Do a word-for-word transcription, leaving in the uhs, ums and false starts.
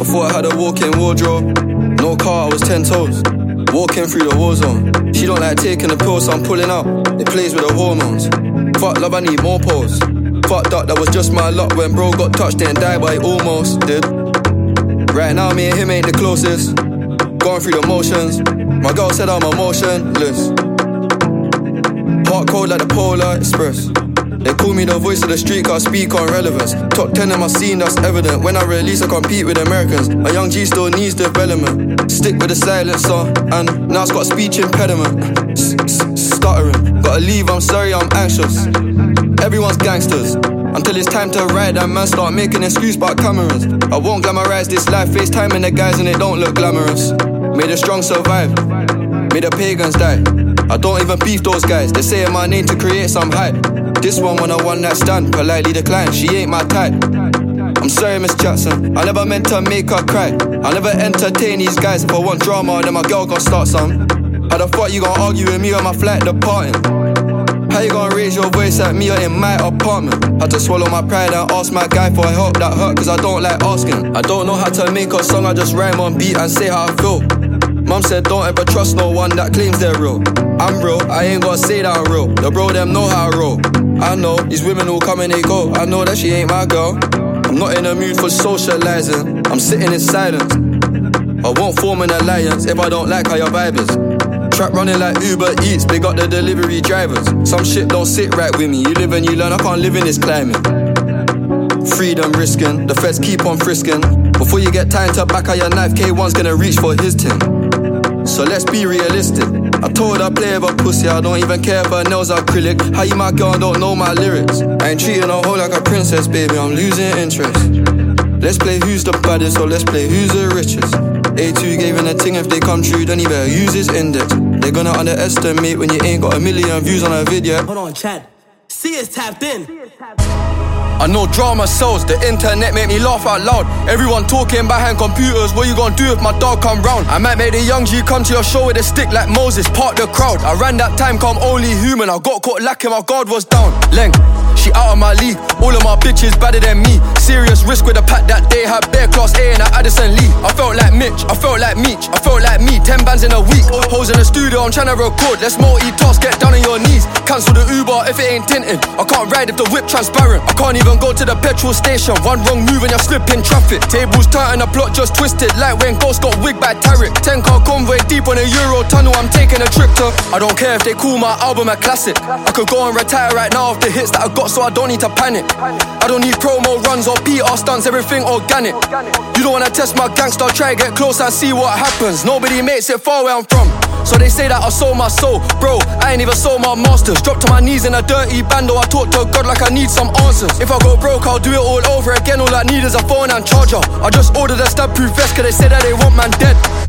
thought I had a walk-in wardrobe. No car, I was ten toes. Walking through the war zone. She don't like taking the pill, so I'm pulling out. It plays with the hormones. Fuck love, I need more pose. Fucked up, that was just my luck. When bro got touched, didn't die, but he almost did. Right now, me and him ain't the closest. Going through the motions. My girl said I'm emotionless. Heart cold like the Polar Express. They call me the voice of the street, cause I speak on relevance. Top ten in my scene, that's evident. When I release, I compete with Americans. A young G still needs development. Stick with the silencer, and now it's got a speech impediment. Stuttering, gotta leave, I'm sorry, I'm anxious. Everyone's gangsters, until it's time to ride. And man start making excuse about cameras. I won't glamorize this life, FaceTiming the guys and it don't look glamorous. May the strong survive, may the pagans die. I don't even beef those guys, they saying my name to create some hype. This one when I one night stand, politely decline, she ain't my type. I'm sorry, Miss Jackson, I never meant to make her cry. I never entertain these guys. If I want drama, then my girl gon' start some. How the fuck you gon' argue with me on my flight departing? How you gon' raise your voice at me or in my apartment? Had to swallow my pride and ask my guy for help that hurt, cause I don't like asking. I don't know how to make a song, I just rhyme on beat and say how I feel. Mum said don't ever trust no one that claims they're real. I'm real, I ain't gotta say that I'm real. The bro them know how I roll. I know, these women who come and they go. I know that she ain't my girl. I'm not in the mood for socializing. I'm sitting in silence. I won't form an alliance if I don't like how your vibe is. Trap running like Uber Eats, big up the delivery drivers. Some shit don't sit right with me. You live and you learn, I can't live in this climate. Freedom risking, the feds keep on frisking. Before you get time to back out your knife, K one's gonna reach for his tin. So let's be realistic. I told her play with a pussy, I don't even care if her nails are acrylic. How you my girl don't know my lyrics? I ain't treating her whole like a princess, baby, I'm losing interest. Let's play who's the baddest, or let's play who's the richest. A two gave in a ting, if they come true, then he better use his index. They're gonna underestimate when you ain't got a million views on a video. Hold on, Chad. See it's tapped in. I know drama sells, the internet make me laugh out loud. Everyone talking behind computers, what you gonna do if my dog come round? I might make the young G come to your show with a stick like Moses, part the crowd. I ran that time, come only human, I got caught lacking, my guard was down. Leng, she out of my league, all of my bitches better than me. Serious risk with the pack that day, had bare class A and at Addison Lee. I felt like Mitch, I felt like Meech, I felt like me, ten bands in a week. Hoes in the studio, I'm trying to record, let's multitask, get down on your knees. Cancel the Uber if it ain't tinted, I can't ride if the whip transparent. I can't even go to the petrol station, one wrong move and you're slipping traffic. Tables turning, the plot just twisted, like when Ghost got wigged by Tarek. ten car convoy deep on a Euro tunnel, I'm taking a trip to. I don't care if they call my album a classic. I could go and retire right now off the hits that I got, so I don't need to panic. I don't need promo runs or P R stunts, everything organic. You don't wanna test my gangster, try get close and see what happens. Nobody makes it far where I'm from, so they say that I sold my soul. Bro, I ain't even sold my masters. Dropped to my knees in a dirty bando, I talk to God like I need some answers. If I go broke, I'll do it all over again. All I need is a phone and charger. I just ordered a stab proof vest, cause they say that they want man dead.